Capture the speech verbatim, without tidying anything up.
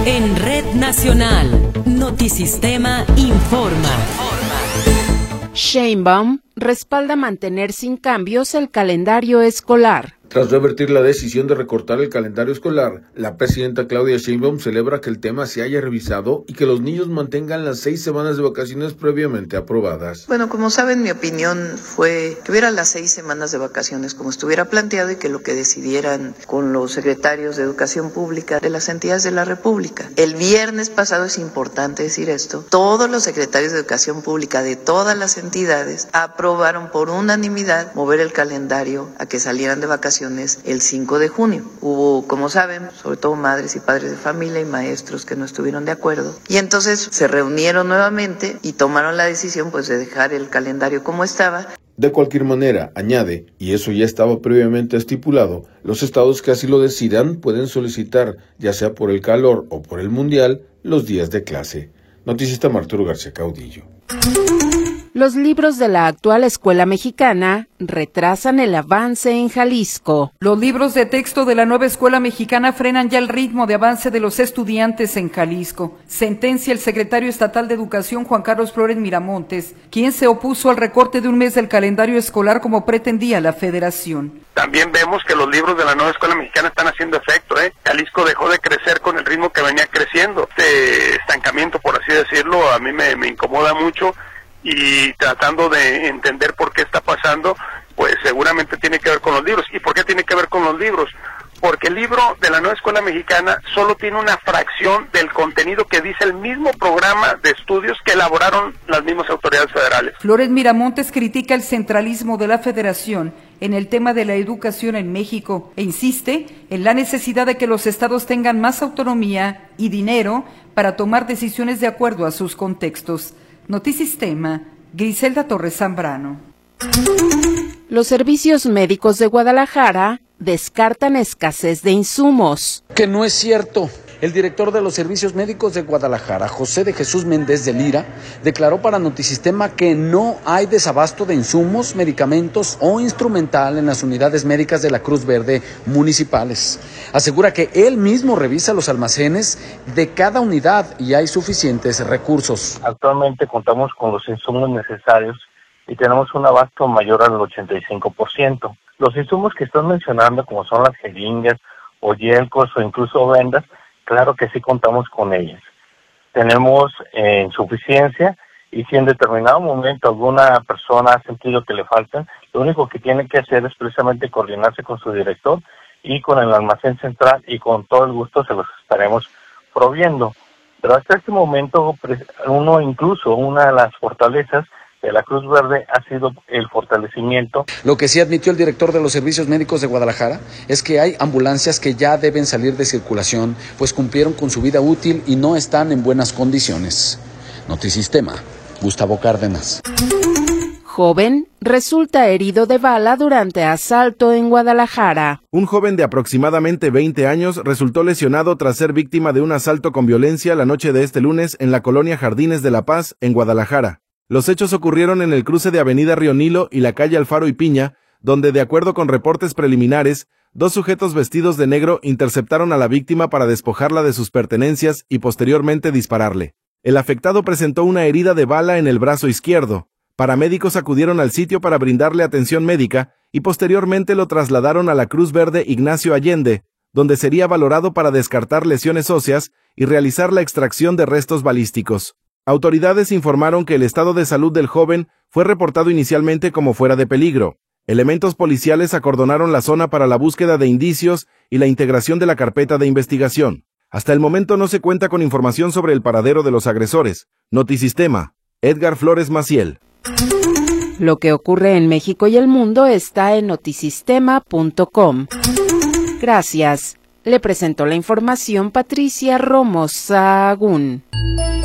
En Red Nacional, Notisistema informa. Sheinbaum respalda mantener sin cambios el calendario escolar. Tras revertir la decisión de recortar el calendario escolar, la presidenta Claudia Sheinbaum celebra que el tema se haya revisado y que los niños mantengan las seis semanas de vacaciones previamente aprobadas. Bueno, como saben, mi opinión fue que hubiera las seis semanas de vacaciones como estuviera planteado y que lo que decidieran con los secretarios de Educación Pública de las entidades de la República. El viernes pasado, es importante decir esto, todos los secretarios de Educación Pública de todas las entidades aprobaron por unanimidad mover el calendario a que salieran de vacaciones el cinco de junio. Hubo, como saben, sobre todo madres y padres de familia y maestros que no estuvieron de acuerdo. Y entonces se reunieron nuevamente y tomaron la decisión pues de dejar el calendario como estaba. De cualquier manera, añade, y eso ya estaba previamente estipulado, los estados que así lo decidan pueden solicitar, ya sea por el calor o por el mundial, los días de clase. Notisistema Arturo García Caudillo. Los libros de la actual escuela mexicana retrasan el avance en Jalisco. Los libros de texto de la nueva escuela mexicana frenan ya el ritmo de avance de los estudiantes en Jalisco. Sentencia el secretario estatal de Educación, Juan Carlos Flores Miramontes, quien se opuso al recorte de un mes del calendario escolar como pretendía la federación. También vemos que los libros de la nueva escuela mexicana están haciendo efecto, ¿eh? Jalisco dejó de crecer con el ritmo que venía creciendo. Este estancamiento, por así decirlo, a mí me, me incomoda mucho. Y tratando de entender por qué está pasando, pues seguramente tiene que ver con los libros. ¿Y por qué tiene que ver con los libros? Porque el libro de la nueva escuela mexicana solo tiene una fracción del contenido que dice el mismo programa de estudios que elaboraron las mismas autoridades federales. Flores Miramontes critica el centralismo de la federación en el tema de la educación en México e insiste en la necesidad de que los estados tengan más autonomía y dinero para tomar decisiones de acuerdo a sus contextos. Notisistema, Griselda Torres Zambrano. Los servicios médicos de Guadalajara descartan escasez de insumos. Que no es cierto. El director de los servicios médicos de Guadalajara, José de Jesús Méndez de Lira, declaró para Notisistema que no hay desabasto de insumos, medicamentos o instrumental en las unidades médicas de la Cruz Verde municipales. Asegura que él mismo revisa los almacenes de cada unidad y hay suficientes recursos. Actualmente contamos con los insumos necesarios y tenemos un abasto mayor al ochenta y cinco por ciento. Los insumos que están mencionando, como son las jeringas o yelcos o incluso vendas, claro que sí contamos con ellas. Tenemos eh, insuficiencia y si en determinado momento alguna persona ha sentido que le faltan, lo único que tiene que hacer es precisamente coordinarse con su director y con el almacén central y con todo el gusto se los estaremos proviendo. Pero hasta este momento, uno incluso, una de las fortalezas de la Cruz Verde ha sido el fortalecimiento. Lo que sí admitió el director de los servicios médicos de Guadalajara es que hay ambulancias que ya deben salir de circulación, pues cumplieron con su vida útil y no están en buenas condiciones. Notisistema, Gustavo Cárdenas. Joven resulta herido de bala durante asalto en Guadalajara. Un joven de aproximadamente veinte años resultó lesionado tras ser víctima de un asalto con violencia la noche de este lunes en la colonia Jardines de la Paz, en Guadalajara. Los hechos ocurrieron en el cruce de Avenida Río Nilo y la calle Alfaro y Piña, donde, de acuerdo con reportes preliminares, dos sujetos vestidos de negro interceptaron a la víctima para despojarla de sus pertenencias y posteriormente dispararle. El afectado presentó una herida de bala en el brazo izquierdo. Paramédicos acudieron al sitio para brindarle atención médica y posteriormente lo trasladaron a la Cruz Verde Ignacio Allende, donde sería valorado para descartar lesiones óseas y realizar la extracción de restos balísticos. Autoridades informaron que el estado de salud del joven fue reportado inicialmente como fuera de peligro. Elementos policiales acordonaron la zona para la búsqueda de indicios y la integración de la carpeta de investigación. Hasta el momento no se cuenta con información sobre el paradero de los agresores. Notisistema, Edgar Flores Maciel. Lo que ocurre en México y el mundo está en notisistema punto com. Gracias. Le presentó la información Patricia Romo Sahagún.